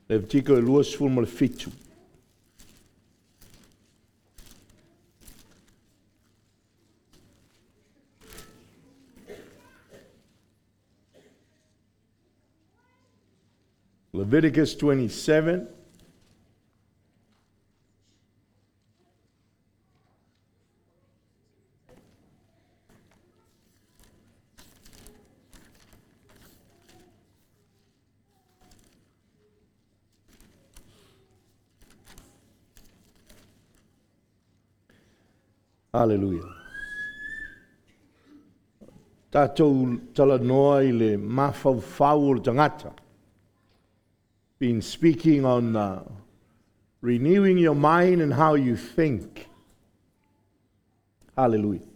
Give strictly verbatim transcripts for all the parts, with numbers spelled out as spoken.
Levitiko e lua sefulu ma le fitu. Leviticus twenty-seven. Hallelujah. Tātou tala noa i le mawhauwhau o le tangata. Been speaking on uh, renewing your mind and how you think. Hallelujah.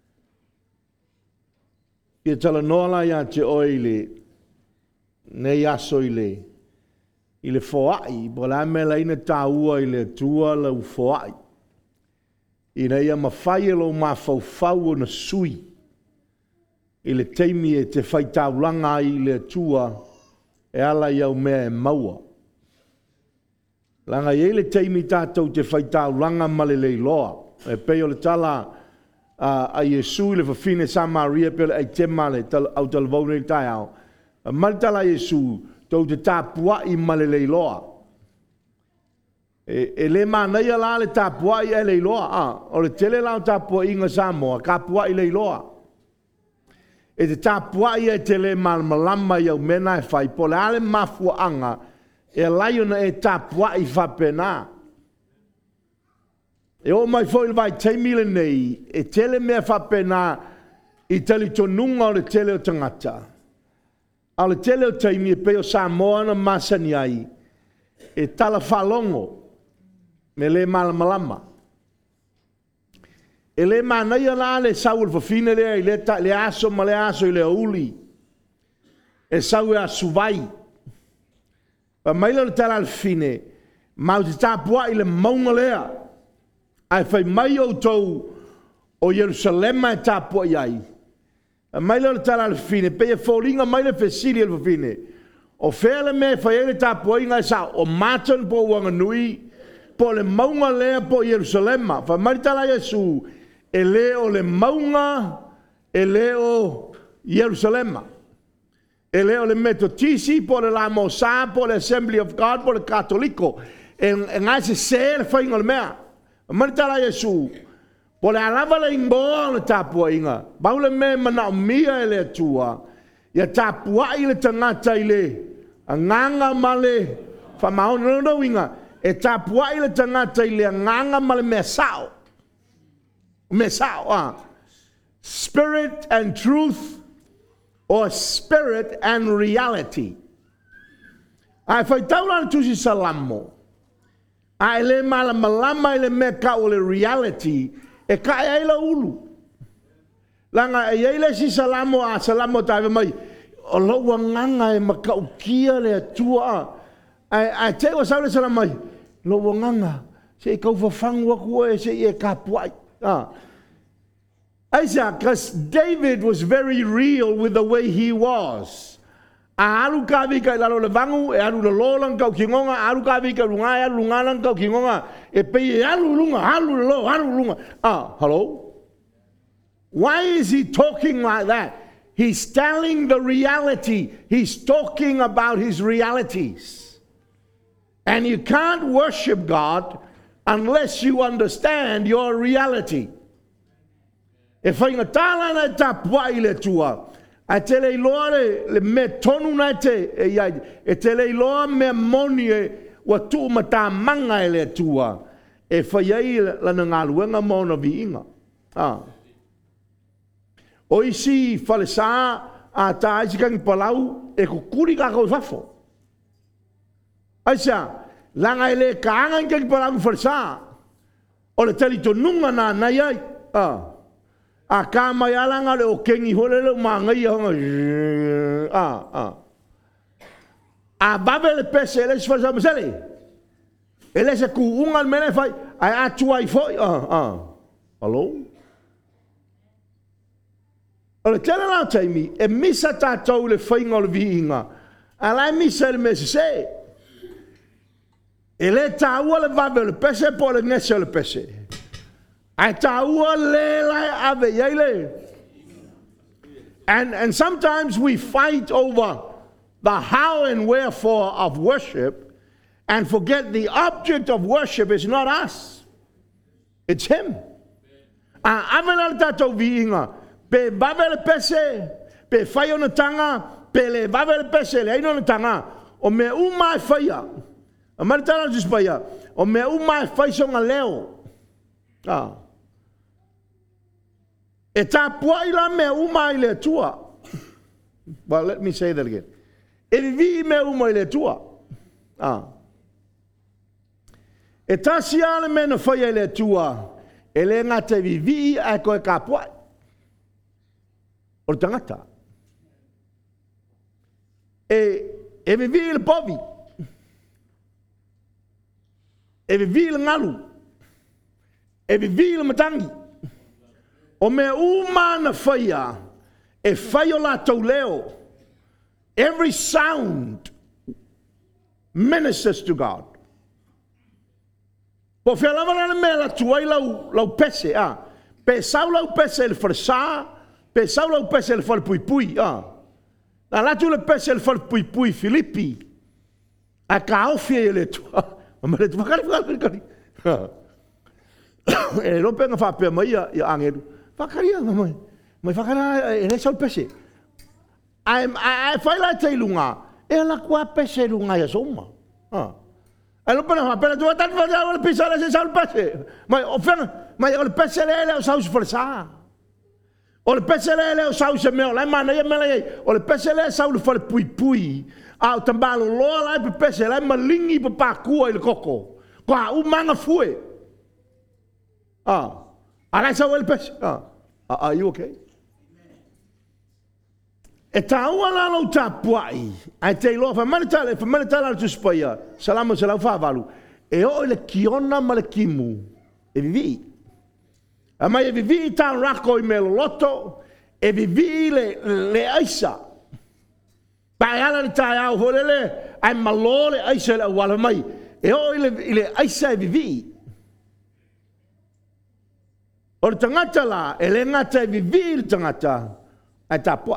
Ia tala noa la ia te oi le nei aso i le i le foai, po la me la ina tāua i le tua la u foai. Ina ia mawhai e lo mawhauwhau o na sui. I le teimi e te whaitaulanga i le tua e ala iau mea e maua. Langa i le teimi tātou te whaitaulanga ma le leiloa. E peo le tala uh, a Yesu i le whawhine Samaria pele ai te male au talavaune i tai au. Mali tala Yesu tau te tāpua i ma le leiloa. E, e le mānei ala le tāpua i e leiloa. Ah, o le tele lau tāpua i ngā Samoa, kāpua i leiloa. E te tāpua i e tele malmalama i au mena e whai, po le ale mafua anga, e laiona e tāpua i whapena. E o mai fo il vai teimile nei, e tele mea whapena i tali tonunga o le tele o tangata. A le tele o teimi e peo Samoa na masani ai, e tala whalongo, me le malamalama. E le manai ala le sau le fafine le i le, le aso ma le aso i le uli. E sau e asu vai. Pa maila le tala le fine, mau te tāpua i le maunga lea. Ai fai mai o tau o Jerusalema e tāpua i ai. Pa maila le tala le fine, pe e fōringa mai le fesili le fafine. O fele me fai e le tāpua i ngai sa, o matan po wanga nui, po le maunga lea po Jerusalema. Fa maritala Yesu, e leo le maunga, e leo Jerusalema. E leo le metotisi, po le la mosa, po le Assembly of God, po le katoliko. E ngai se se le whainga le mea. Fa maritala Yesu, po le alava le imboa le tāpua inga. Bau le me mana umia e le atua. Ia tāpua i le tangata i le. A nganga male, fa maona no inga. E tāpua i le tangata i le nganga ma le mea sao. Mea sao, ah. Spirit and truth, or spirit and reality. Ai whai taula na tusi salamo. Ai le mala malama i le mea ka o le reality, e ka e aila ulu. Langa e aile si salamo a salamo taiwa mai, o loa nganga e makaukia le atua. Ai, ai te o saule salamo mai, lo wanganga se kau fafangu aku e se e kapuai. Ah. Isaac, because David was very real with the way he was. A alu ka vika lalo le vangu, e alu le lolang kau kingonga, alu ka vika lunga, e alu lungalang kau kingonga, e pe e alu lunga, alu le lo, alu lunga. Ah, hello? Why is he talking like that? He's telling the reality. He's talking about his realities. And you can't worship God unless you understand your reality. E whainga tāla na tā puai le tua. A te le iloa le, le me tonu na te, e, e te le iloa me moni e wa tu ma tā manga e le tua. E whaiei la na ngaluenga mona vi inga. Ah. O isi whale sā a tā aisikangi palau e kukuri kakau whafo. Aisa, langa ele kaanga inga ki parangu wharesā. O le tali to nunga nā nai ai. Ah. A ka mai alanga le o kengi hole le mangai honga. Ah, ah. A babe le pese ele se wharesā masele. Ele se ku unga mene fai. Ai atu ai foi. Ah, ah. Hello? O le tele lau taimi, e misa tātou le whainga o le vihinga. A lai misa le me se se. E le tāua le vave le pese po le ngese le pese. Ai tāua le lai ave iai le. And, and sometimes we fight over the how and wherefore of worship and forget the object of worship is not us. It's Him. A ave le tātou viinga. Pe vave le pese, pe whai ona tanga, pe le vave le pese, le aino ona tanga. O me umai whaia. A maritana just whaia. O me umai whai songa leo. Ah. E tā puaila me umai le tua. Well, let me say that again. E vivi me umai le tua. Ah. E tā siale me na whaia le tua. E le ngata vivi ai koe ka puai. O tangata. E, e vivi le povi. E vivi le ngalu. E vivi le matangi. O me uma na whaia, e whai o la tau leo. Every sound ministers to God. Po whia lawa na mea la tuai lau, lau pese, ah. Pe sau lau pese le wharesā, pe sau lau pese le whare pui pui, ah. Na latu le pese le whare pui pui Filipi. A ka awhia e le tua. Ma le tua kari whakari kari. E rope nga whapea mai ia angeru. Whakaria nga mai. Mai whakara e le sau pese. Ai whai lai tei lunga. E la kua pese lunga ia soma. Ai rope nga whapea tua tatu whakara wale pisa le se sau pese. Mai o whenga. Mai o le pese le ele o sau se whalesa. O le pese le ele o sau se meo. Lai mana ia mele ei. O le pese le sau le whale pui pui. A o tambalo loa lai pe pese. Lai malingi pa pakua i le koko. Kua umanga fue. Ah. Alai sau ele pese. Ah. Are you okay? E tāua la lau tā puai. Ai te iloa wha manitala, wha manitala tu spaia. Salama sa lau whāwalu. E o le kiona ma le kimu. E vivi. A mai e vivi tā rako i me loto. E vivi le, le aisa. Pai ala le tā au horele. Ai malo le aisa le awala mai. E o i le, i le aisa e vivi. O le tangata la, e le ngata e vivi le tangata, ai tā pua.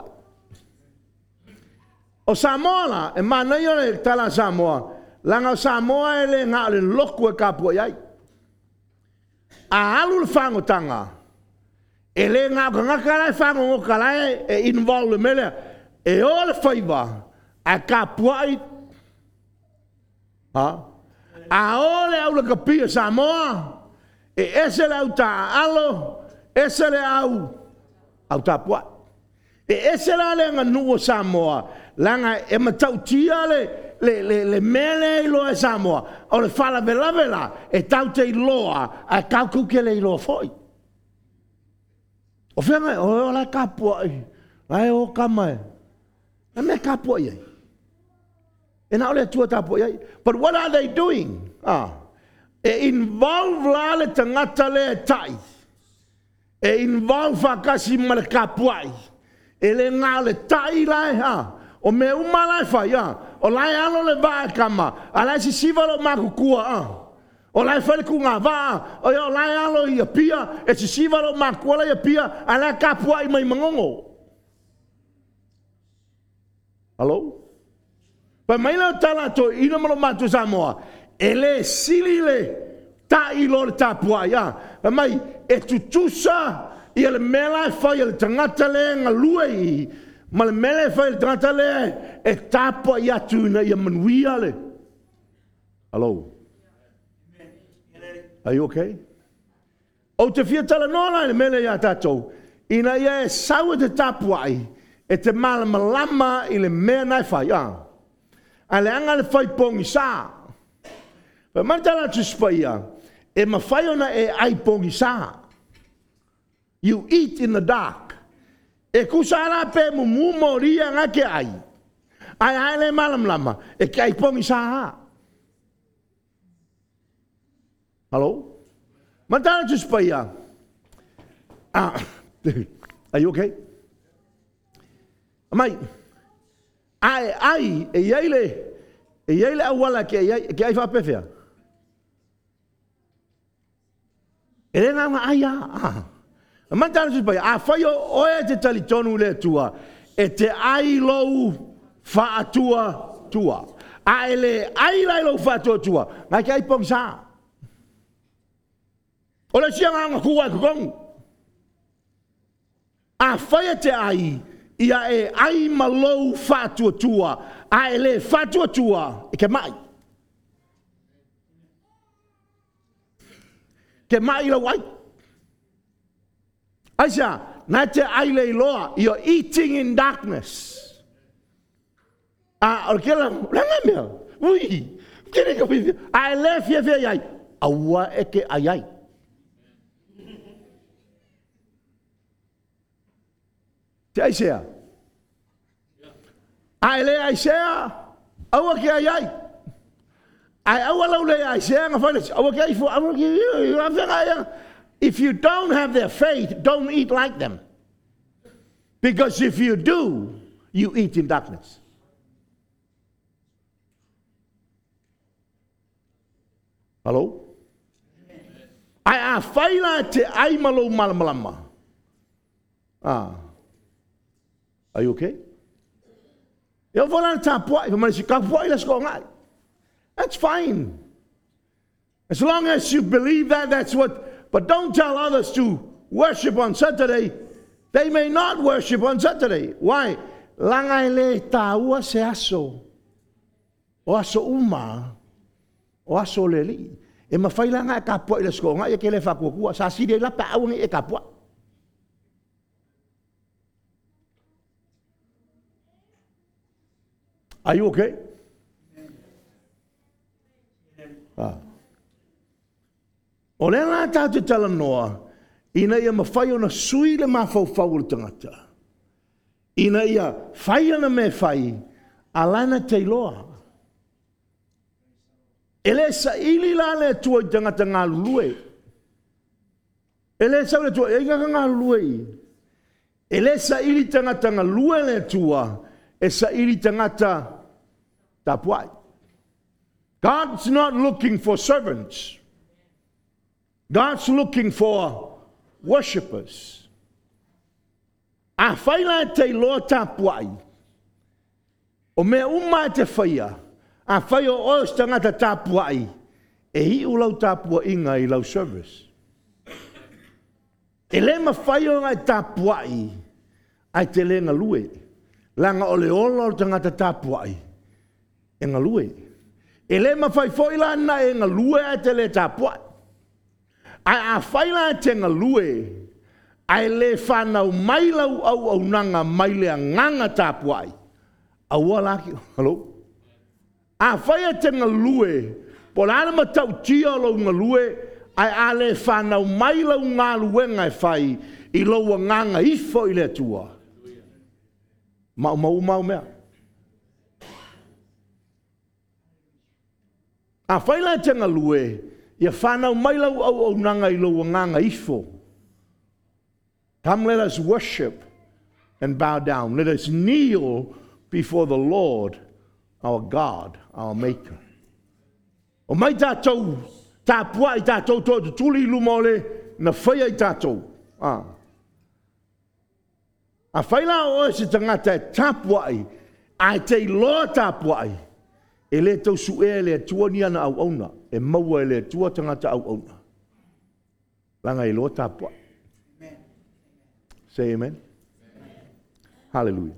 O Samoa la, e mana i ole tala Samoa, langa o Samoa e le ngā le loku e ka pua iai. A alu le whangotanga, e le ngā ka ngaka lai whango ngoka lai e involve le mele, e o le whaiva, a ka pua i. Ha? A o le au le kapia Samoa, e ese le au tā alo, ese le au, au tā pua. E ese le ale ngā nuo Samoa, langa e matau tia le, le, le, le mele i loa e Samoa, o le whala vela vela, e tau te i loa, a kau kuke le i loa foi. O whenga, o o lai ka pua i, lai o kamai, na me ka pua i. E na ole tua tā pua i. But what are they doing? Ah. E involve la le tangata le tai. E involve whakasi ma le kapuai. E le ngā le tai lai ha. O me uma lai whai ha. O lai alo le vaa kama. A lai si sivalo maku kua ha. O lai whale ku ngā vaa. O o lai alo i a pia. E si sivalo maku ala i a pia. A lai kapuai mai mangongo. Hello? Pa mai lau tala to ina malo matu Samoa. E le sili le ta i lo le tapua ia. E mai e tutusa i le mela e whai le tangata le ngā lue i. Ma le mela e whai le tangata le e tapua i atu na i a manuia le. Hello? Are you okay? O te fia tala nola le mela i a tatou. Ina ia e saua te tapua i. E te malama lama i le mea nai whai ia. A le anga le whai pongi saa. Pa mantala tu spaia, e mawhai ona e ai pongi saa. You eat in the dark. E kusara pe mu mumo ria ngake ai. Ai ai le malam lama, e ke ai pongi saa. Hello? Mantala tu spaia. Ah, are you okay? Mai, ai ai, e iai le, e iai le awala ke ai, ke ai whapewhia. E le ngā ai a. A mantana tu pai, a whai o oe te tali tonu le tua, e te ai lou wha atua tua. A e le ai lai lou wha atua tua, ngai kai pong sa. O le sia ngā kua kukongu. A whai te ai, ia e ai ma lou wha atua tua, a e le wha atua tua, e ke mai. Ke mai lau ai. Aisa, nā te ai le loa, you're eating in darkness. A, o ke la, ranga mea, ui, kere ka pipi, a e le fia fia iai, aua e ke ai ai. Te aisea. A e le aisea, aua ke ai ai. Ai aua lau le aisea ngā whaile, aua ke ai fu, aua ke ai ai. If you don't have their faith, don't eat like them. Because if you do, you eat in darkness. Hello? Ai a whaila te ai malo malamalama. Ah. Are you okay? Yo wala ta pua, if man si ka pua let's go ngai. That's fine. As long as you believe that, that's what, but don't tell others to worship on Saturday. They may not worship on Saturday. Why? Langai le taua se aso. O aso uma. O aso le li. E mawhaila ngā e ka pua i le sko ngā e ke le whakua. Sa sire la pa awangi e ka pua. Are you okay? Ah. O le ngā tā te tala noa, ina ia mawhai o na sui le mawhau whau le tangata. Ina ia whai ana me whai, alana te loa. E le sa ili la le tua i tangata ngā lulue. E le sa le tua i ngā lulue. E le sa ili tangata ngā lue le tua, e sa ili tangata tapuai. God's not looking for servants. God's looking for worshippers. A whaila te loa tapuai. O mea umai te whaia. A whai o oes tangata tapuai. E hi u lau tapua inga i lau service. E le ma whai o ngai tapuai. Ai te le ngalue. Langa o le ola o tangata tapuai. E ngalue. E le ma whai whoila na e ngalue ai te le tapuai. Ai a whaila te ngalue. Ai le whanau mailau au au nanga mailea nganga tapuai. Aua laki. Hello? A whaia te ngalue. Po la ma tau tia lo ngalue. Ai a le whanau mailau ngā luenga e whai. I loa nganga ifo i le tua. Mau mau mau mea. A whaila te ngalue. Ia whanau mailau au au nanga i loa nganga ifo. Come, let us worship and bow down. Let us kneel before the Lord, our God, our Maker. O mai tātou, tā pua i tātou tō tuli lumole, na whaia i tātou. Ah. A whaila o e se tangata e tāpuai, ai te loa tāpuai, e le tau su e le tua ni ana au auna, e maua e le tua tangata au auna. Langa i loa tāpuai. Say amen. Amen. Hallelujah.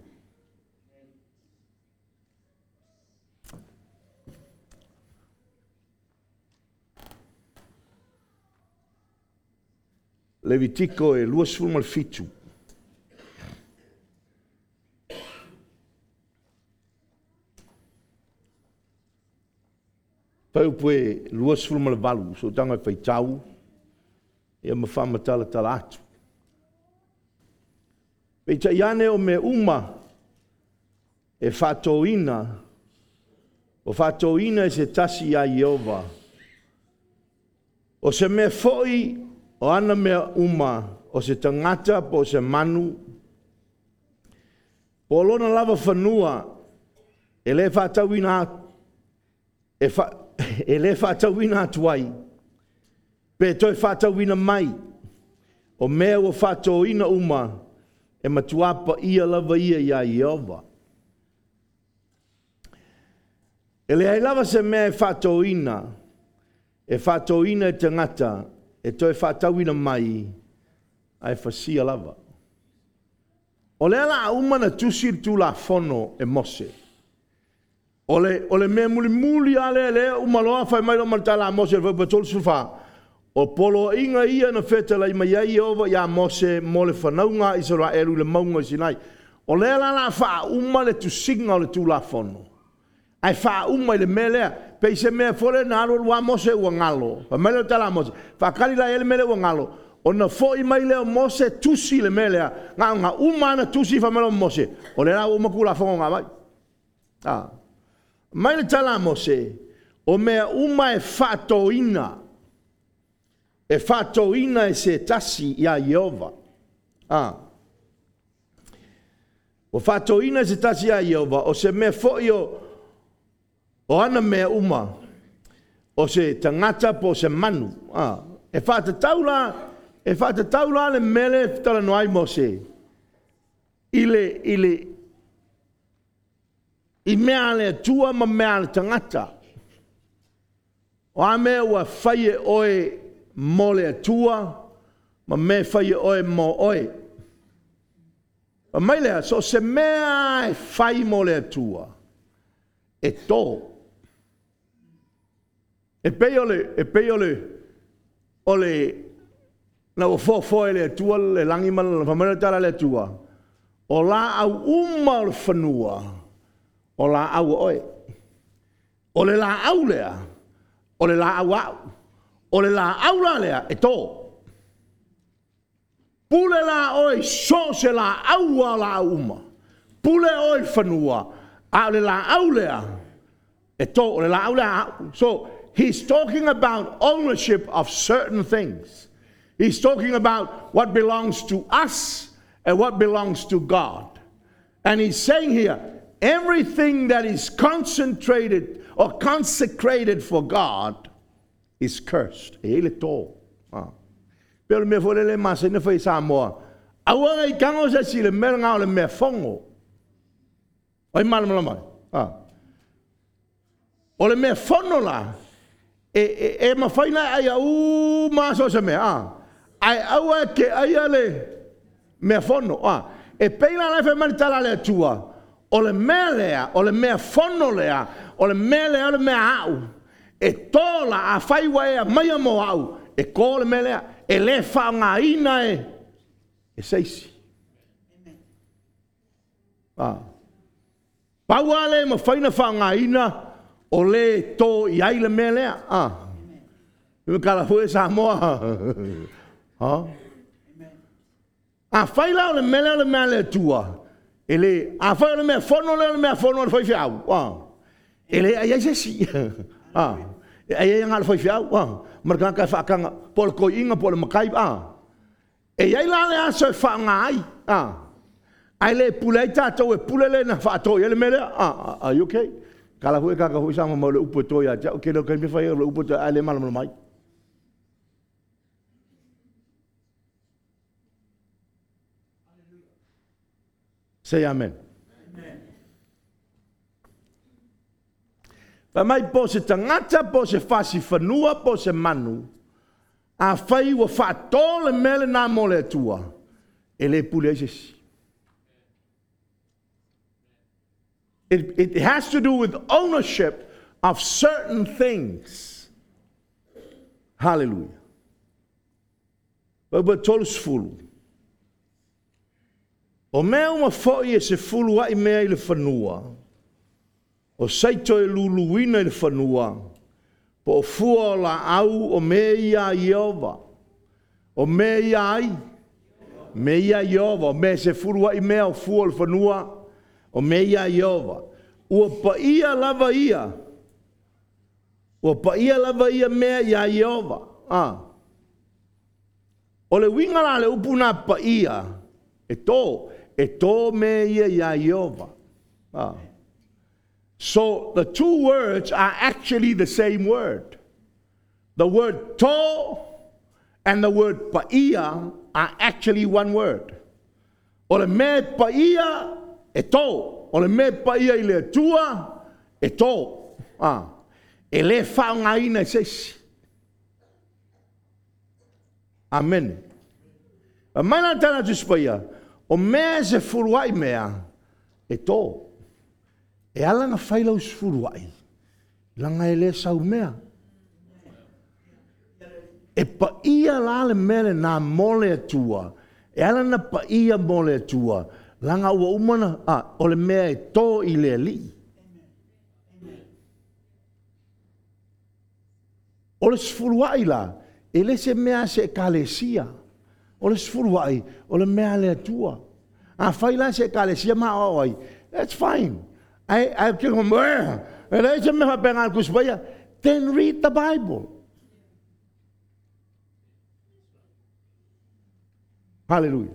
Levitico e luas fulma al fitu. Pau pue luas fulma al valu, so tanga fai tau, e ma whama tala tala atu. Peita iane o me uma e whatoina, o whatoina e se tasi a Iova. O se me foi o ana mea uma, o se tangata po se manu, po lona lava whanua, e le whatauina, e, fa, e le whatauina atuai, Pe toi whātauina mai. O mea ua whātauina uma. E matuapa ia lava ia ia Iova. E le ai lava se mea e whātauina. E whātauina e te ngata. E toi whātauina mai. Ai whasia lava. O le ala uma na tusir tu la fono e Mose. O le, o le mea muli muli ale le umaloa whai mai lo martala a Mose le whai sulfa. O polo inga ia na feta lai mai ai Iova ia Mose mo le whanaunga Israelu le maunga i Sinai. O le ala la wha uma le tusinga o le tu la fono. Ai wha uma i le melea. Pei se mea fole na alo lua Mose ua ngalo. Pa mai le tala Mose. Whakari la ele mele ua ngalo. O na fo i mai leo Mose tusi le melea. Ngā ngā uma na tusi wha mele o Mose. O le la uma kula whongo ngā mai. Ah. Mai le tala Mose. O mea uma e whatoina. E whatoina e se tasi ia Iova. Ah. O whatoina e se tasi ia Iova. O se mea fo i o o ana mea uma. O se tangata po se manu. Ah. E whatatau la. E whatatau la le mele tala noai Mose. Ile, ile, i mea le tua ma mea le tangata. O a mea ua whaie oe mo le tua, ma mea whaie oe mo oe. Ma mai lea, so se mea e whai mo le tua. E tō. E pei ole, e pei ole, ole, na o fo fo le tua le langi mana la famara tala le tua. O la au uma o le whanua. O la au oe. O le la au lea. O le la au au. O le la au la lea e tō. Pule la oe so se la au a la uma. Pule oe whanua. A le la au lea e tō. O le la au lea. So he's talking about ownership of certain things. He's talking about what belongs to us and what belongs to God. And he's saying here, everything that is concentrated or consecrated for God is cursed. E ele tō. Pero me fole le masa ina fai Samoa. Awa i kango sa si le mera ngao le mea fongo. Oi mala mala mai. O le mea fono la. E, e, e ma fai na ai au maso sa mea. Ai aua ke ai ale mea fono. E peina la fe maritala le tua. O le mea lea, o le mea fono lea, o le mea lea, o le mea au. E tola a fai wae a mai mo au. E ko le mea lea. E le whaanga ina e. E seisi. Ah. Paua le ma whaina whaanga ina. O le tō i ai le mea lea. Ah. Me kala hue sa moa. Ha? A whai lao le mea lea le mea lea tua. E le, a whai le mea whono lea le mea whono le whai whiau. Ah. E le ai ai seisi. Ah. E ai ai ngā le whai whiau. Ah. Marka kai whaakanga, po le koi inga, po le makai, ah. E iai la le aso e whaanga ai, ah. Ai le pulei tātou e pulele na whaato, i le mele, ah, are you okay? Kala hui kaka hui sama mo le upo toi a jau, ke leo kai me whai le upo toi, ai le malam mai. Say amen. Pa mai po se tangata, po se whasi whanua, po se manu. A whai wa whaatole mele nā mole atua. E le pule eisi. It, it has to do with ownership of certain things. Hallelujah. But tolus fulu. O mea uma foi e se fulu ai mea i le whanua. O saito e luluina i le whanua. Po o fua o la au o mea ia Iova. O mea ia ai. Mea ia Iova. O mea se furua i mea o fua o le whanua. O mea ia Iova. Ua pa ia lava ia. Ua pa ia lava ia mea ia Iova. Ah. O le winga la le upuna pa ia. E tō. E tō mea ia ia Iova. Ah. So the two words are actually the same word. The word to and the word paia are actually one word. O le me paia e tō. O le me paia i le tua e tō. Ah. E le whaongaina e sesi. Amen. A mana tana tu paia. O mea se furuai mea e tō. E ala na whailau se furuai. Langa e le sau mea. E pa ia la le mele na mole atua. E ala na pa ia mole atua. Langa ua umana, ah, o le mea e tō i le li. O le sfuruai la, e le se mea se kalesia. O le sfuruai, o le mea le atua. A whai la se kalesia ma oai. That's fine. I, I kill him, e le se mea penga kusbaya. Then read the Bible. Hallelujah.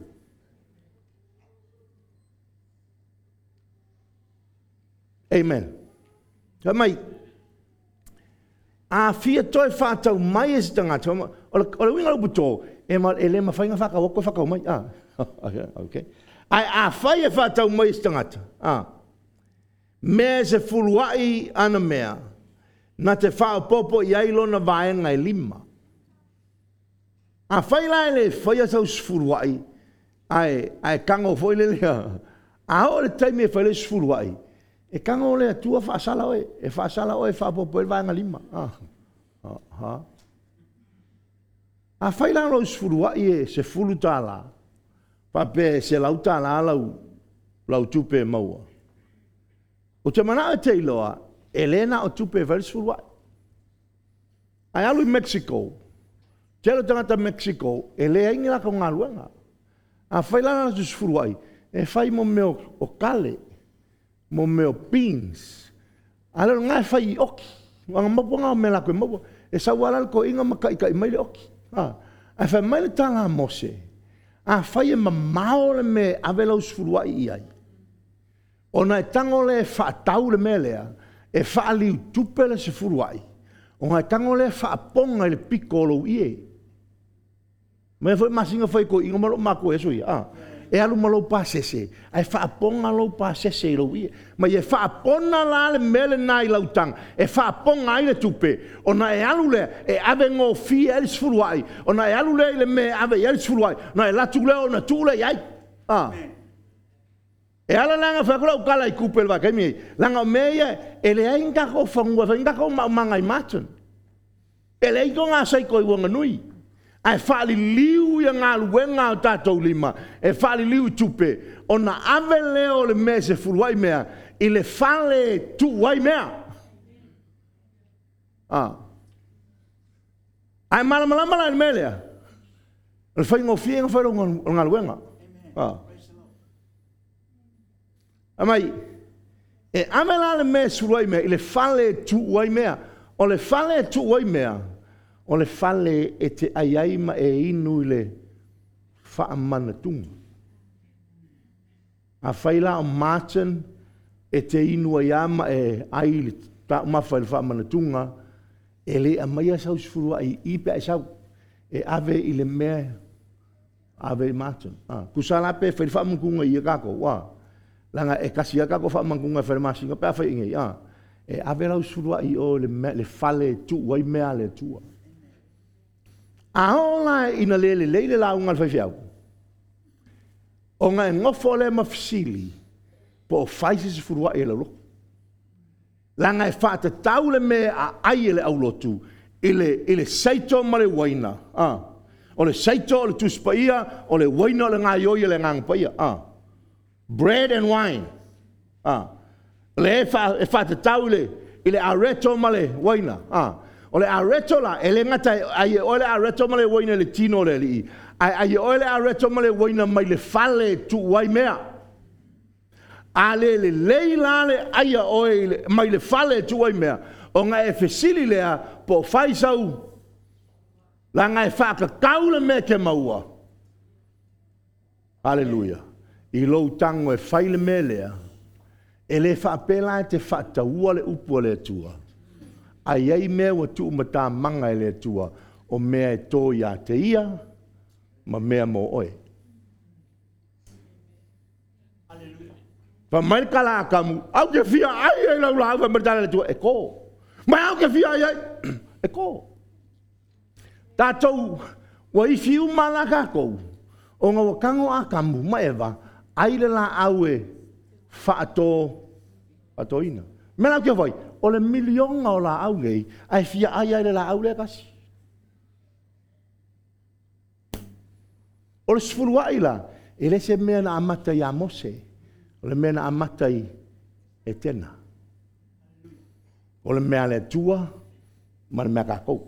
Amen. Ka mai. A fia toi whātau mai e si tangata. O le winga lupu tō. E ma e le ma whainga whaka wako whakau mai. Ah. Okay. Ai a whai e whātau mai e si tangata. Ah. Mea se fuluai ana mea. Na te whao popo i ailo na vaenga e lima. A whai lai le whai atau sfuruai, ai, ai kango foi le lea. A o le taimi e whai le sfuruai. E kango le atua whaasala oe, e whaasala oe whaapopo e vaenga lima. Ah, ha. A whai lai lo sfuruai e se fulu tāla. Pape se lau tāla lau, lau tupe maua. O te mana e te iloa, e lena o tupe e whai le sfuruai. Ai alu i Mexico. Telo tangata Mexico, e lea ingi laka o ngā luenga. A whailana na tu sfuruai, e whai mo meo o kale, mo meo beans. A lero ngai whai i oki, wanga mapo ngā o me lako e mapo, e sa walal ko inga maka ika i maile oki. A whai maile tanga mose, a whai e mamao le me awelau sfuruai i ai. O na e tango le whaatau le me lea, e whaaliu tupe le se furuai. O ngai tango le whaaponga i le piko lo ie. Mai foi masinga foi ko inga malo mako eso ia. Ah. E alu malo pa sese. Ai fa ponga lo pa sese lo ia. Mai e fa pona la le mele nai lautang. E fa ponga ile tupe. Ona e alu le e ave ngo fi el sfuruai. Ona e alu le le me ave el sfuruai. Na e latu le ona tu le ai. Ah. E ala langa fa ko kala i kupel va kemi. Langa meia e le ainga ko fangua ainga ko manga i matun. E le ko nga sai ko i wanga nui. Ai whaali liu ia ngā luenga o tātou lima. E whaali liu tupe. O na ave leo le mea se furuai mea. I le whale tu wai mea. Ah. Ai mala mala mala le mea lea. Le whai ngō fie ngā whaero ngā luenga. Ah. Amai. E ave la le mea se furuai mea. I le whale tu wai mea. O le whale tu wai mea. O le fale e te aiaima e inu i le whaamana tunga. A whaila o Martin e te inu aiama e ai le ta umawha i le whaamana tunga e le a maia sau sifurua i ipe ai sau e ave i le mea ave i Martin. Ah, kusala pe whaili whaamankunga i a kako, wā. Langa e kasi a kako whaamakunga whaile masinga pe a whai ingai, ah. E ave lau sifurua i o le, mea, le fale tu, wai mea le tua. A hola ina lele leile la unga fai fiau. O nga ngofo le mafisili po faisi se furua e lalo. La nga e whaata tau le me a ai le aulotu ile ile saito ma le waina. Ah. O le saito o le tuspaia o le waina o le ngā ioi le ngā paia. Ah. Bread and wine. Ah. Le e whaata tau le ile areto ma le waina. Ah. O le areto la, e le ngata, ai o le areto ma le waina le tino le li. Ai o le areto ma le waina mai le fale tu wai mea. A le le leila le aia o le, mai le fale tu wai mea. O nga e fesili lea po faisau. La nga e whaka kaule me ke maua. Hallelujah. I lou tango e whaile me lea. E le whaapela e te whaata ua le upua le tua. Ai ai mea wa tu mata manga e le tua. o mea e tō ia te ia, ma mea mo oe. Pa mai kala kamu, au ke fia ai ai lau lau, pa mertana le tua, e ko. Mai au ke fia ai ai, e ko. Tātou, wa i fiu malaka kou, o ngā wakango a kamu, ma ewa, ai le la au e whaato, whaato ina. Mena au ke vai, o le milionga o la au ngei, ai fia ai ai le la au le kasi. O le sifurua ila, e le se mea na amata i a Mose, o le mea na amata i e tena. O le mea le tua, ma le mea kakou.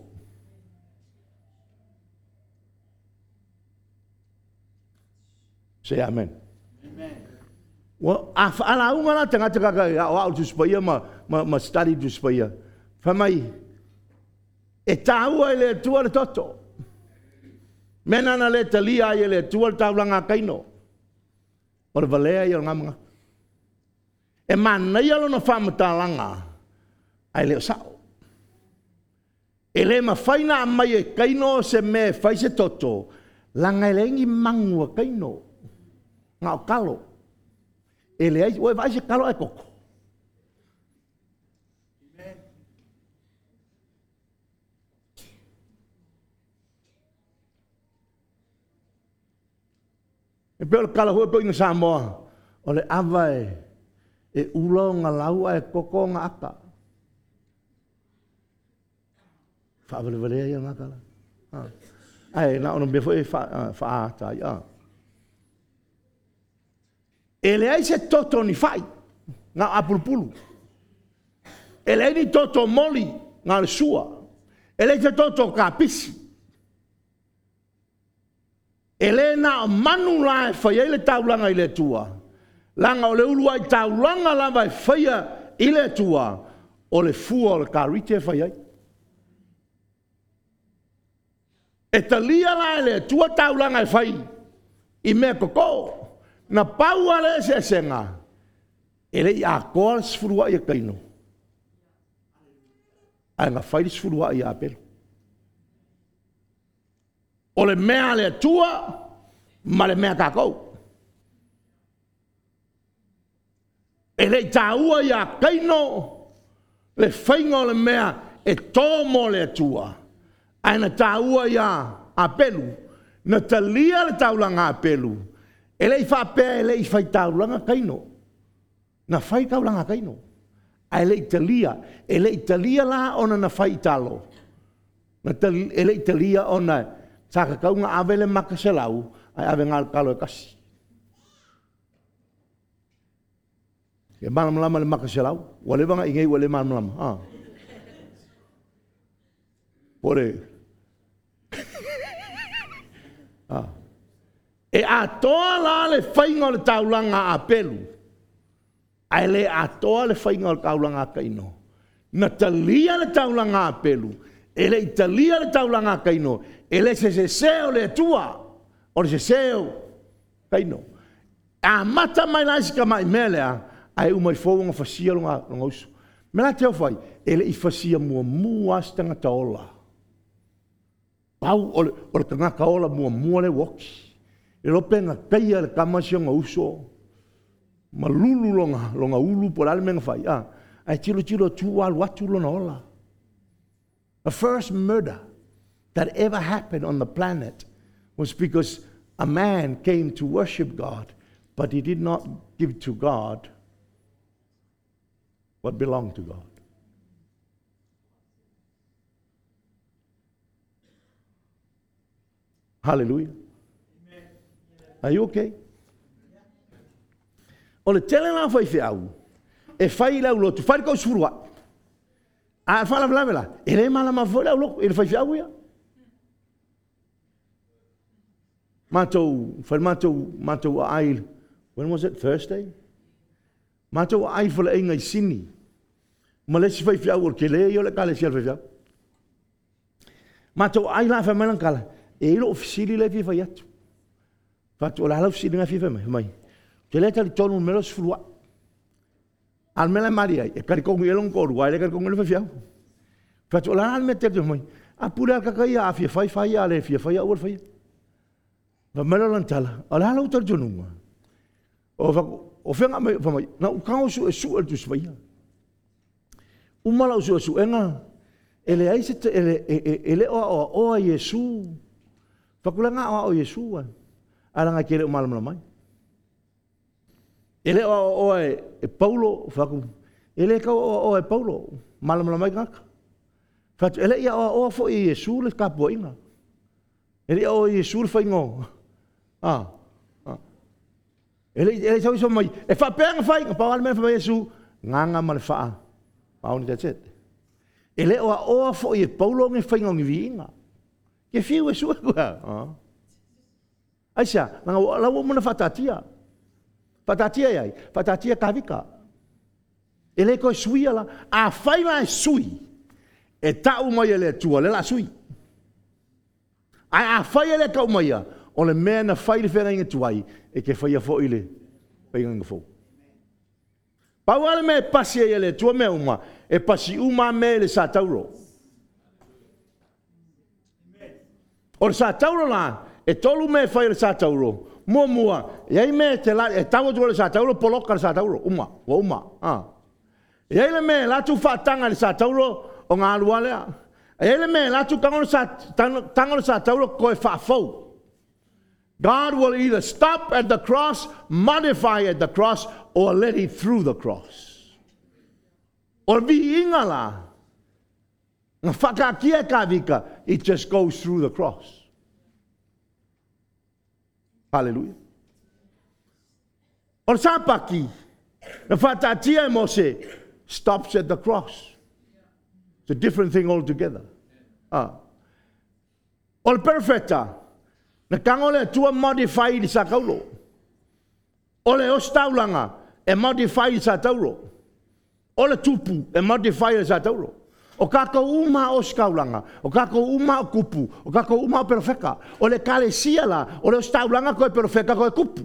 Say amen. Amen. Well, ala unga na tanga tanga ka o au tu spaya ma ma ma study tu spaya. Famai e tau ele tua le toto. Mena na le talia ele tua tau langa kaino. O le valea ia ngama. E mana ia lo na famata langa. Ai le sao. Ele ma faina mai e kaino se me fai se toto. Langa elengi mangua kaino. Ngau kalo. Ele ai, oe vai se kalo e koko. Amen. E peo le kalo hoi peo inga Samoa. O le awa e, e ulo ngā laua e koko ngā aka. Whaavale valea ia ngā kala. Ai, nā ono mea fo e whaata ia. Ele ai se toto ni fai, ngā apulupulu. Ele ai ni toto moli, ngā le sua. Ele ai se toto kāpisi. Ele nā o manu la e whai ele taulanga i le tua. Langa o le ulua i taulanga lava e whaia i le tua. O le fua o le kārite e whai ai. E talia la e le tua taulanga e whai. I mea koko. Na pau ale se senga. Ele i a koa sfurua i a kaino. Ai ngā whairi sfurua i a apelo. O le mea le tua, ma le mea kakou. Ele i tāua i a kaino, le whainga o le mea e tō mo le tua. Ai na tāua i a apelu, na talia le taulanga apelu. Ele i whapea, ele i whai taulanga kaino. Na whai taulanga kaino. Ele i talia. Ele i talia la ona na whai talo. Ele i talia ona saka kaunga avele makaselau. Ai ave ngā kalo e kasi. E malam lama le makaselau. Wale banga ingei wale malam lama. Ah. Pore. Ah. E atoa la le whainga o le taulanga a pelu. Ai le atoa le whainga o le taulanga a kaino. Na talia le taulanga a pelu. E le italia le taulanga a kaino. E le se se seo le tua. O le se seo kaino. A mata mai laisika mai melea. Ai umai fōunga whasia longa usu. Mela teo whai. E le i whasia mua mua stanga taola. Pau o le, o le kangaka ola mua mua le woki. E lope ngā kaia le kamasio ngā uso. Ma lulu longa, longa ulu por ale menga whai. Ah, ai tilo tilo tu alu atu lona ola. The first murder that ever happened on the planet was because a man came to worship God, but he did not give to God what belonged to God. Hallelujah. Are you okay? O le tele la fai fiau. E fai la ulo tu fai ko surua. A fa la bla bla. E le mala ma fola ulo e fai fiau ya. Mato, fai mato, mato ai. When was it? Thursday? Mato ai fola e ngai sini. Ma le si fai fiau o ke le yo le kale si fai fiau. Mato ai la fa malan kala. E lo ofisili le fi fai atu. Fatu ola halau sidi ngā whiwhi mai, mai. Te leta li tonu melos furua. Al mela mari ai, e kari kongu elong koru, ai le kari kongu le whiwhiau. Fatu ola hal me te mai. A pura kakai a fia fai fai a le fia fai a ua fai. Va mela lantala. A le hala utar jonunga. O fa o fenga mai fa mai. Na ukao su e su e tu svai. Umala su su enga. Ele ai se ele ele o o o Yesu. Fa kulanga o o Yesu. Ala nga kele umala mai. Ele o o e Paulo fa ku. Ele ka o o e Paulo. Mala mai ngaka. Fa ele ia o o fo Yesu le ka poinga. Ele o Yesu fa ngo. Ah. Ah. Ele ele sa so mai. E fa penga fa pa wal me fa Yesu nganga mal fa. Pa oni that's it. Ele o o fo e Paulo nge fa ngo ngivinga. Ke fiu e su ko. Ah. Aisha, nga la wo mo na fatatia. Fatatia ai, fatatia kavika. Ele ko sui ala, a fai mai sui. E tau mai ele tua, le la sui. A a fai ele ka mai a, o le mea na fai le whenga inga tuai, e ke fai a fo ile, fai inga fo. Pau ale me pasi e ele tua mea uma, e pasi uma me le sa tauro. O le sa tauro la, e tolu me fai le sa tauro. Mua mua, e ai me te la, e tau tu le sa tauro, poloka le sa tauro, uma, wa uma, ah. E ai le me, la tu whaatanga le sa tauro, o ngā alua lea. E ai le me, la tu tanga le sa tauro, koe whaafau. God will either stop at the cross, modify at the cross, or let it through the cross. O vi inga la, ngā whakakia ka vika, it just goes through the cross. Hallelujah. O sapaki, na whatatia e Mose, stops at the cross. It's a different thing altogether. Ah. O le perfecta, na kangole tua modify di sa kaulo. O le ostaulanga, e modify di sa tauro. O le tupu, e modify di sa tauro. O kako uma o skaulanga, o kako uma o kupu, o kako uma o perfeka, o le kalesia la, o le staulanga ko e perfeka ko e kupu.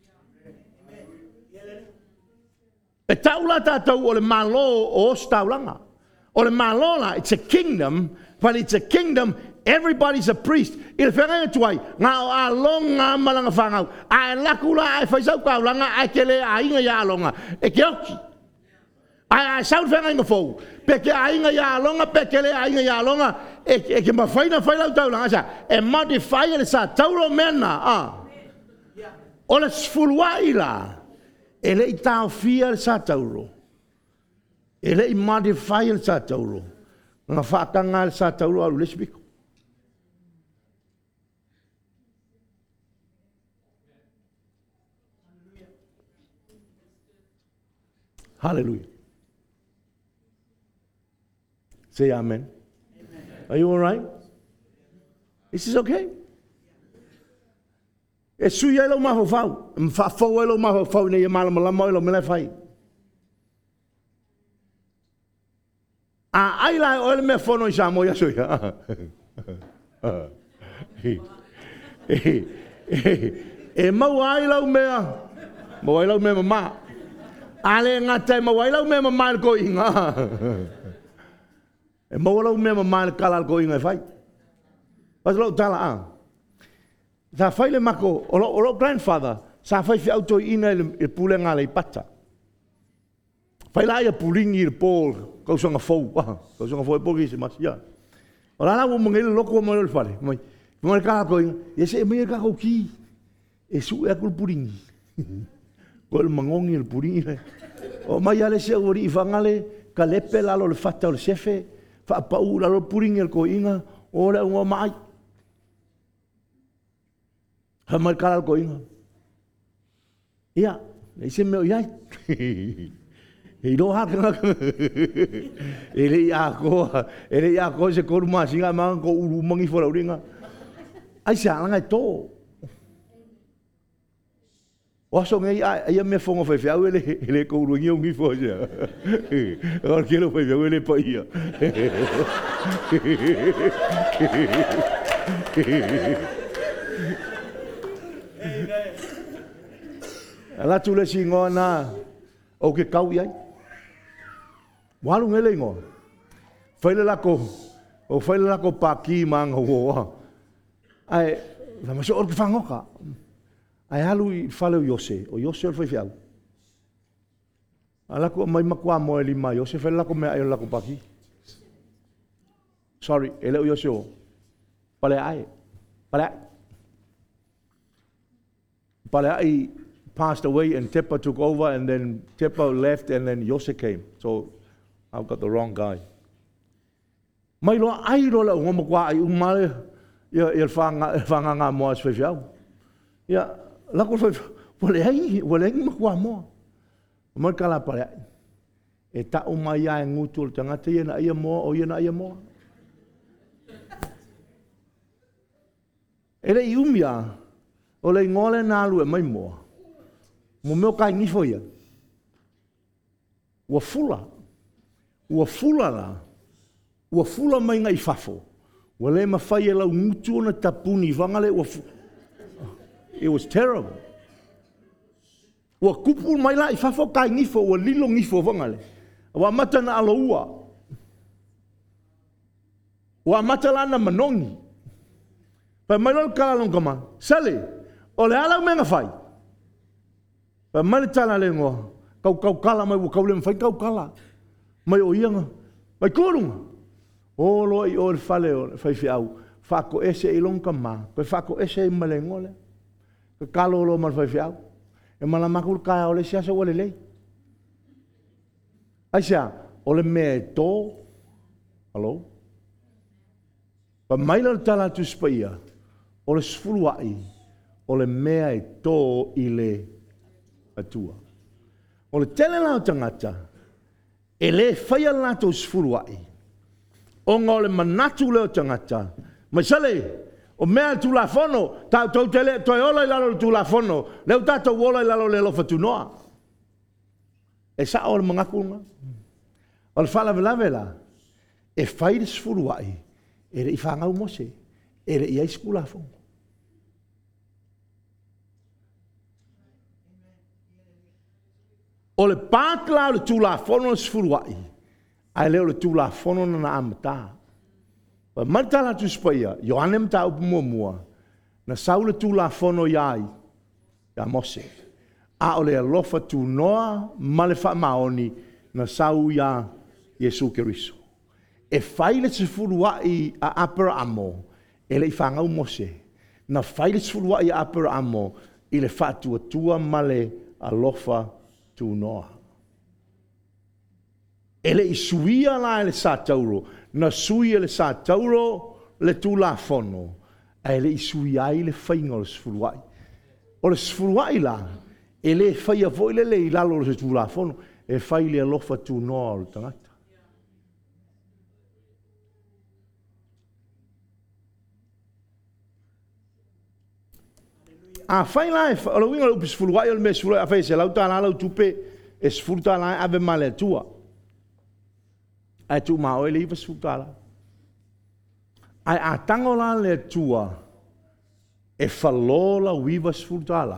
E taula tātou o le malo o staulanga. O le malo la, it's a kingdom, but it's a kingdom, everybody's a priest. I le whenga tuai, ngā o a longa malanga whangau, a e lakula a e whaisau kaulanga, a e kele a inga ia alonga, e ke oki. A e saun whenga inga fau. Peke a inga ia longa, peke le a inga ia longa, e, e ke ma whaina whailau taulanga sa, e modify le sa tauro mena, ah. O le sfulua ila, e le i tau fia le sa tauro, e le i modify le sa tauro, nga whaakanga le sa tauro alu lesbiko. Hallelujah. Say amen. Amen. Are you all right? This is okay? E sui elo maho fau. Mfa fau elo maho fau ne yamala malama elo mele fai. A ai lai o ele me fono isa mo ya sui. E mau ai lau mea. Mau ai lau mea mama. Ale ngata mau ai lau mea mama ko inga. E mau lau mea mama kala ko inga fai. Pas lo tala a. Sa fai le mako, o lo, o lo grandfather, sa fai fi auto ina il pulenga le pata. Fai la ia pulingi il pol, kau sanga fau, kau sanga fau e poki se masia. O la la wo mongele loko mo le fale, mai. Mo le ka ko inga, ye se me ka ko ki. E su e kul pulingi. Ko le mangongi il pulingi. O mai ale se ori fangale, ka lepe la lo le fata o le sefe, fa pa u la lo pulingi il ko inga, o le o mai. Ha mai kala ko inga. Ia, e se me ia. E no ha ka. Ele ia ko, ele ia ko se ko ma singa ma ko uru mangi fora uringa. Ai sa langa to. O so ngai ai me fongo fe fa ele ele ko uru ngi ngi fo ja. O ke lo fe ele pa ia. La tu le singo na o ke kau iai. Walu ngele ngo. Faile la ko O whai lako paki maanga hoa. Ai, la maso orki whangoka. Ai halu i whale o Iose, o Iose o whai whiau. A lako mai makua moe li mai Iose, whai lako mea ai o lako paki. Sorry, ele o Iose o. Pale ai, pale ai. Pale ai passed away and Tepa took over and then Tepa left and then Iose came. So I've got the wrong guy. Mai loa ai loa la ngoma kwa ai umale ia ia fanga fanga nga mo as fefia. Ia la ko fe pole ai pole ai makua mo. Mo kala pale. E ta o mai ai ngutul tanga te ia na ia mo o ia na ia mo. Ele iumia o le ngole na lu e mai mo. Mo meu kai ni foi. Wa fula. Wa fula la. Ua fula mai ngai fafo. Ua le mawhai e lau ngutu na tapuni vangale. It was terrible. Ua kupu mai la i fafo kai ngifo. Ua lilo ngifo vangale. Ua mata na alo ua. Ua mata la na manongi. Pa mai lalo kala long kama. Sale. O le ala menga fai. Pa mai le tala le ngoa. Kau kau kala mai ua kau le mawhai kau kala. Mai o ianga. Mai korunga. O lo i o le fale o fai fi au. Fako ese i longa ma. Koe fako ese i malengole. Koe kalo lo mal fai fi au. E mala makul kaya o le siasa o le lei. Aisea, o le mea e tō. Hello? Pa maila le tala tu spaia. O le sfuluai. O le mea e tō i le atua. O le tele lao tangata. E le fai ala tu sfuluai. O ngā le manatu leo tangata. Mai sale, o mea tu la fono, tau tau tele, toi ola i lalo tu la fono, leo tātou ola i lalo le lofa tu noa. E sa o le mangakunga. O le whala vela vela, e whaire sfuruai, e re i whangau mose, e re i ai sku la fono. O le pātla o le tu la fono sfuruai, ai leo le tula fono na amata. Pa mata la tu spaia, Ioane mta upu mua mua, na sau le tula fono iai, ya mose. A o le alofa tu noa, ma le wha maoni, na sau ia Yesu Keriso. E whaile se furuai a apera amo, e le i whangau mose. Na whaile se furuai a apera amo, i le whatua tua ma le alofa tu noa. Ele i suia la ele sa tauro, na suia le sa tauro le tu la fono, ele i suia i le whainga o le sfuruai. O le sfuruai la, ele whaia voile le i lalo le tu la fono, e whai le alofa tu noa o le tangata. A whai la e o le winga le upi sfuruai o le me sfuruai, a whai se lau ta la lau tupe, e sfuru ta la ave male tua. Ai tu ma o le iwa sfutala. Ai a tangola le tua e falola wiwa sfutala.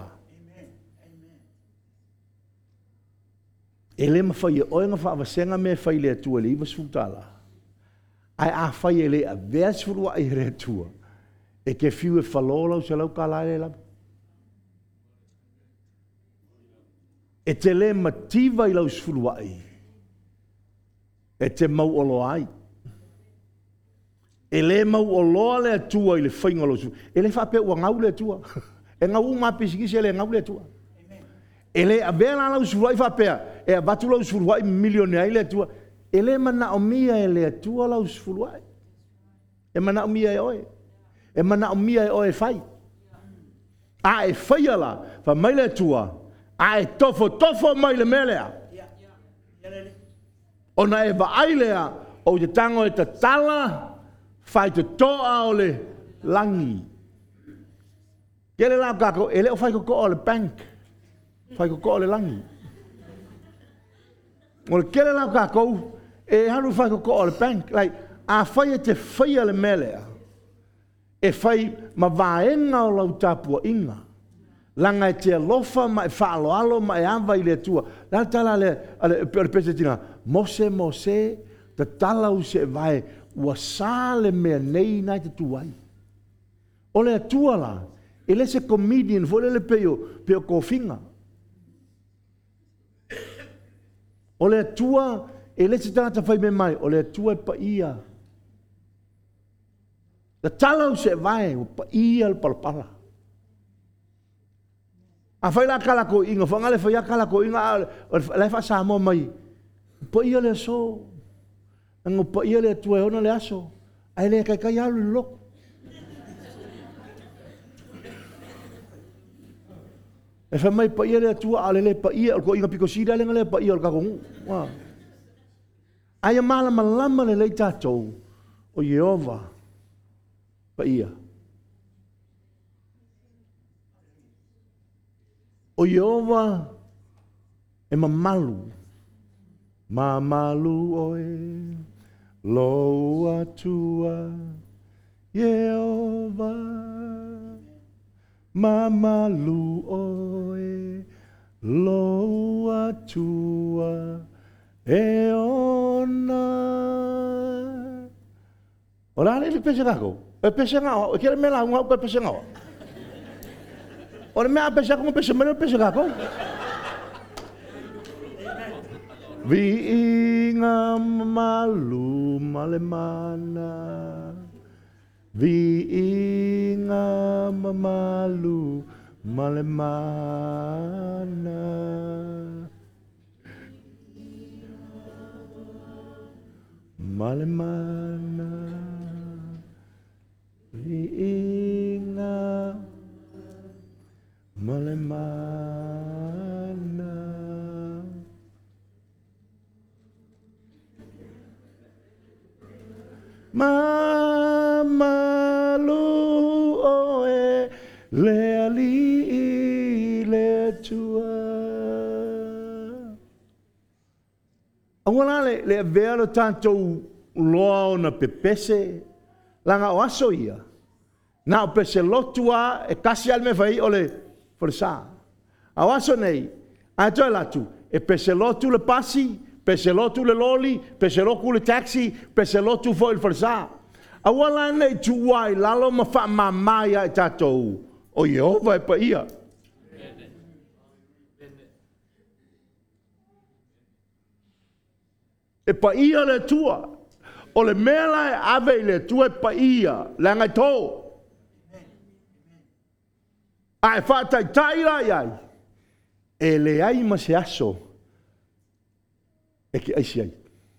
E le mawhai e oe nga whaawasenga me whai le tua le iwa sfutala. Ai a whai e le a vea sfurua i le tua. E ke fiu e falola o se lau ka lai le labu. E te le mativa i lau sfurua i. E te mau olo ai. E le mau oloa le atua i le whainga lo su. E le whape ua ngau le atua. E ngau unga pisikisi e le ngau le atua. E le a vela lau suruai whapea. E a batu lau suruai milione ai le atua. E le mana o mia e le atua lau suruai. E mana o mia e oe. E mana o mia e oe whai. A e whai ala. Wha mai le atua. A e tofo tofo mai le melea. O na e wa ailea o te tango e te tala, whai te toa o le langi. Kele la kako, e leo whai ko o le bank. Whai ko o le langi. O le kele la kako, e haru whai ko o le bank. Like, a whai e te whai le melea. E whai ma vaenga o lau tapua inga. Langa e te alofa ma e whaalo alo ma e anwa i le tua. La tala le, le pese tina, mose mose, te tala u se vai, ua sa le mea nei nai te tuai. O le atua la, e le se comedian, fo le le peo, peo kofinga. O le atua, e le se tangata fai me mai, o le atua e pa ia. Ta talau se vai, o pa ia le palapala. A fai la kala ko inga, fa ngale fai kala ko inga, le fa sa mo mai. Pa ia le so. Ngo pa ia le atua e ona le aso. Ai le kai kai alu lok. E fa mai pa ia le atua ale le pa ia ko inga piko sida le ngale pa ia ka kongu. Wa. Ai mala malama le le tatou o Jehova pa ia. O Jehova e mamalu. Mamalu oe lo atua Jehova. Mamalu oe lo atua e ona. Ora le pese kako. E pese ngao, e kere mela ngao ko pese ngao. Ora me a pese kako pese mela pese kako. Vi inga malu malemana. Vi inga malu malemana. Malemana. Vi inga malemana. Mamalu oe le ali le tua. Awala le le vero tanto loa na pepese langa o aso ia. Na o pese lotua e kasi al me fai ole forsa. Awaso nei a to latu e pese lotu le pasi. Pese lotu le loli, pese lotu le taxi, pese lotu fo il forsa. Awala nei tuai lalo ma fa mamaya e tatou. O Jehova e pa ia. E pa ia le tua. O le mela e ave le tua e pa ia. Langa tō. A e fa tai tai lai ai. E le ai ma se aso. E ki aisi ai.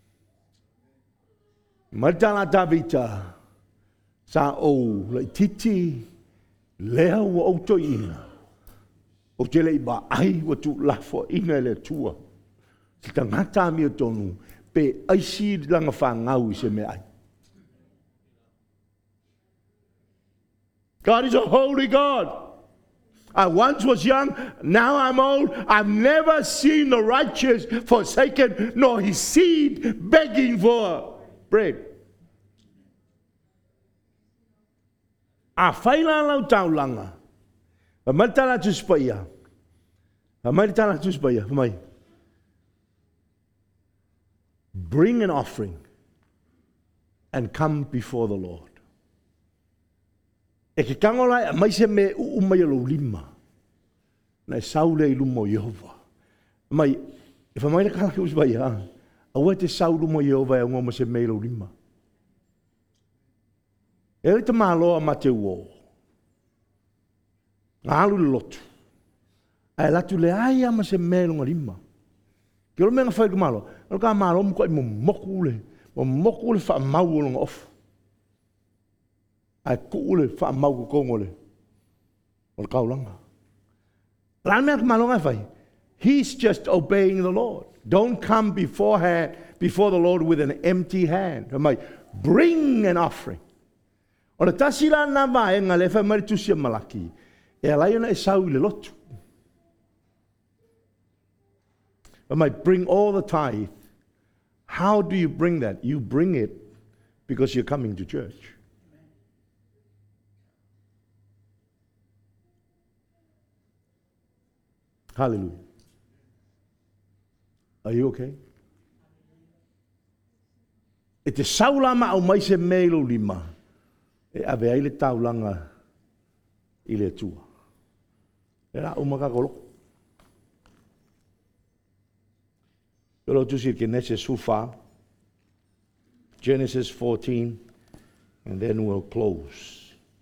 Martana Davita sa o le titi lea ua auto ina. O te lei ba ai wa tu lafo ina le tua. Si tangata mi o tonu pe aisi langa whangau se me ai. God is a holy God. I once was young, now I'm old. I've never seen the righteous forsaken, nor his seed begging for bread. A whaila lau taulanga. A maritala tu spaya. A maritala tu spaya. Mai. Bring an offering and come before the Lord. E ke kangola mai se me u mai lo lima. Na saule lu mo Jehova. Mai e fa mai le kala ke usbai ha. A wa te saulu mo Jehova e ngoma se me lo lima. E le te malo ma te wo. Alu lotu. Ai la tu le ai ma se me lo lima. Ke lo menga fa ke malo. Lo ka malo mo ko mo mokule. Mo mokule fa mau lo of. Ai kuule fa mau ko kongole. O kaulanga. Lamek malonga fai. He's just obeying the Lord. Don't come beforehand before the Lord with an empty hand. Mai bring an offering. O le tasila na vai nga le fa maritu sia malaki. E ala yona e sau le lotu. Mai bring all the tithe. How do you bring that? You bring it because you're coming to church. Hallelujah. Are you okay? E te saulama au mai se melo lima. E ave ai le taulanga i le tua. E la umaka kolo. Pero tu si ke nese sufa. Genesis fourteen. And then we'll close.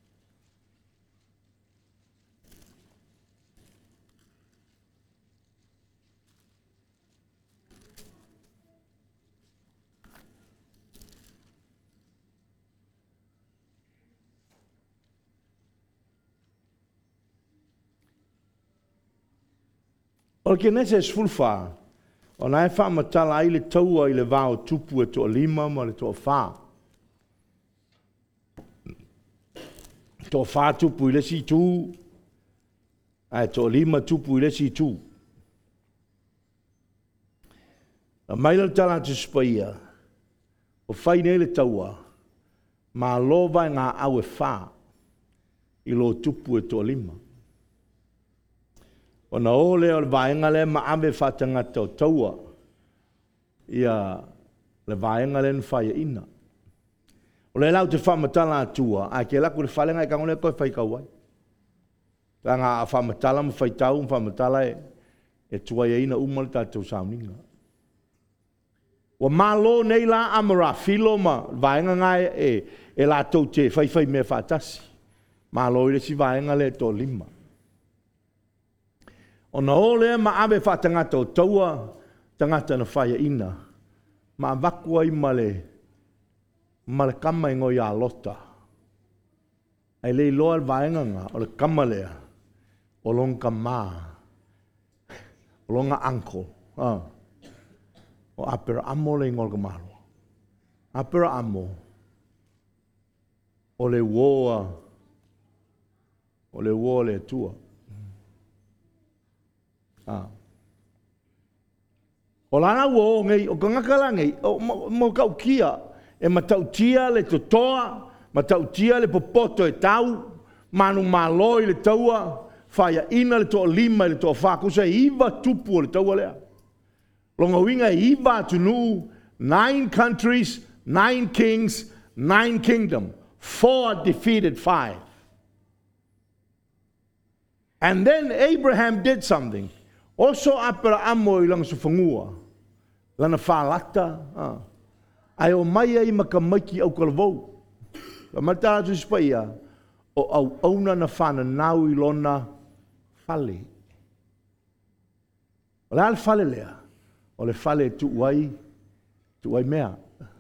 O ke nese sfulfa, o nai wha matala i le taua i le vao tupu e toa lima ma le toa wha. Toa wha tupu i le si tu, ai toa lima tupu i le si tu. Na maila tala tu spaia, o whai nei le taua, ma lo vai ngā au e wha, i lo tupu e toa lima. O na o leo le vaenga le ma ave whatanga tau taua. Ia le vaenga le nwhaia ina. O le lau te whamatala atua. A ke laku le whalenga i kango le koe whaikawai. Tā ngā a whamatala ma whaitau, whamatala e e tuaia ina umale tātou sauninga. Wa malo nei la amara filo ma vaenga ngai e e la tau te whaiwhai me whatasi. Malo i le si vaenga le to lima. O na o lea ma ave wha tangata o taua, tangata na whaia ina. Ma wakua i male, male kama ingo i a lota. Ai lei loa al vaenganga, o le kama lea, o longa maa, o longa uncle. Ah. O apera amo le ingolga malo. Apera amo, o le woa, o le woa le tua. Ah. O lana wo ngai o kangakala ngai o mo kau kia e matau tia le totoa matau tia le popoto e tau manu maloi le taua faia ina le to lima le to fa kusa iva tupu le taua lea longa winga iva tunu nine countries nine kings nine kingdom four defeated five and then Abraham did something. Also apera amo i lang sufangua. Lana whalata. Ah. Ai o mai ai makamaiki au kalvou. La matara tu spaia. O au auna na whana nau i lona whale. O le al whale lea. O le whale tu uai. Tu uai mea.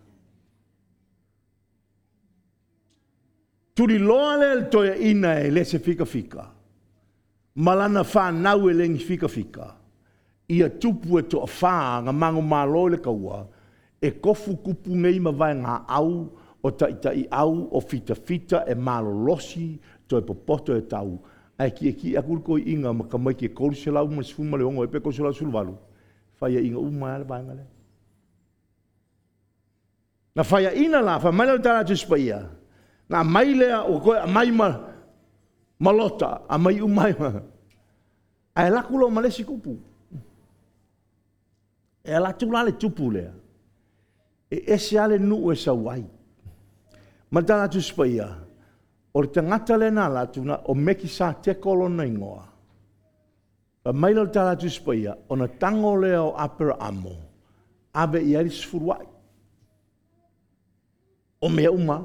Turi loa le al toia ina e le se fika fika. Malana wha nau e lengi fika fika. Ia tupu e toa wha ngā mango malo le kaua. E kofu kupu ngei ma vai ngā au o taitai au o fita fita e malo losi to e popoto e tau. Ai ki e ki a kurko i inga ma kamai ki e kouri se lau ma sifuma le ongo e pe kouri se lau sulwalu. Whaia inga uma ala vai ngale. Na whaia ina la, wha mai lau tala tu spaia. Nā mai lea o koe a mai ma malota, a mai umai ma. Ai lakulo ma lesi kupu. E la tu le tupu lea. E ese ale nu e sa wai. Ma tala tu spaia. O le tangata le nā latuna o meki sa te kolona ingoa. Pa mai lau tala tu spaia. O na tango lea o apera amo. Ave i aris furuai. O mea uma.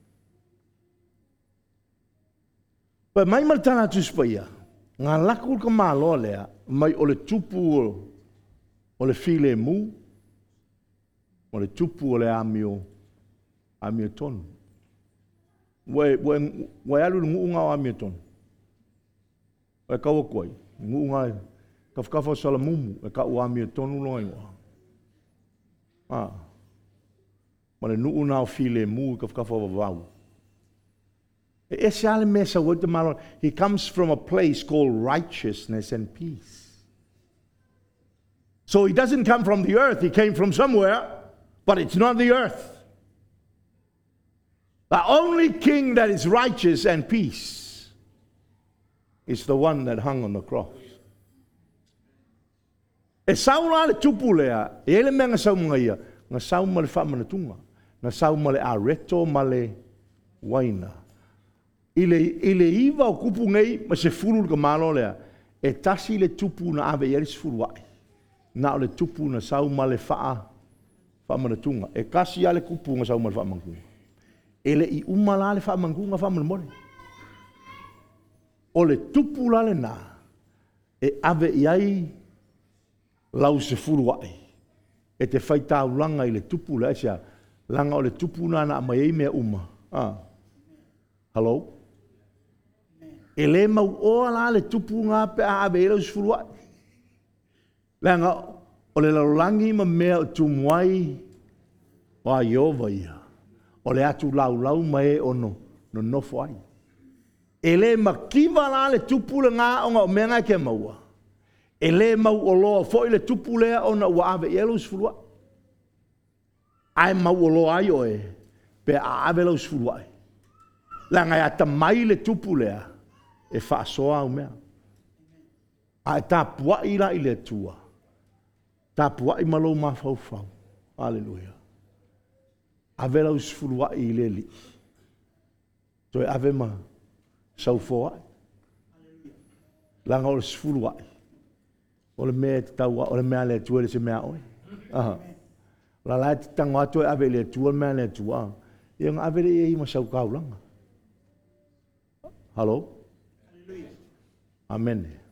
Pa mai mal tala tu spaia. Ngā lakul ka malo lea. Mai o le tupu o le file mu. O le tupu o le amio. Amio tonu. Wai wai wai alu ngunga o amio tonu. Wai kaua koi. Ngunga kafkafa sala mumu. E ka o amio tonu loa ingoa. Ah. Ma le nuu nao file mu kafkafa wawau. E ese ale mesa wata malo. He comes from a place called righteousness and peace. So he doesn't come from the earth. He came from somewhere. But it's not the earth. The only king that is righteous and peace is the one that hung on the cross. E saula le tupu lea, e ele mea nga sau mga ia, nga sau ma le wha mana tunga. na sau ma le areto ma le waina. Ile, ile iwa o kupu ngai ma se furu ka malo lea, e tasi le tupu na ave ieri se furu wai. Na o le tupu na sau ma le faa, faa manatunga. E kasi ale kupu nga sau ma le faa mangunga. Ele i umala le faa mangunga faa manamore. O le tupu la le na, e ave iai lau se furu wai. E te whaita ulanga i le tupu la esa, langa o le tupu na na mai mea uma. Ah. Hello? E le mau oa la le tupu ngā pe a ave ila se furu wai. Langa o le laulangi ma mea o tumuai o a Iova ia. O le atu lau lau mai ono no nofo ai. E le makiva la le tupu le ngā o ngā o mea ngai ke maua. E le mau o loa fo i le tupu lea o na ua ave elu sifurua. Ai mau o loa ai oe, pe a ave elu sifurua. La ngai ata mai le tupu lea, e wha soa au mea. A e tā pua i la i le tua. Tā pua i malo ma fau fau. Aleluia. Ave elu sifurua i le li. Toi ave ma sau foa. La ngau le sifurua. O le mea te taua, o le mea le tua le se mea oi. Aha. La la te tango atu e ave le tua, le mea le tua. Ia ngā ave le e ima sau kaulanga. Hello? Amen.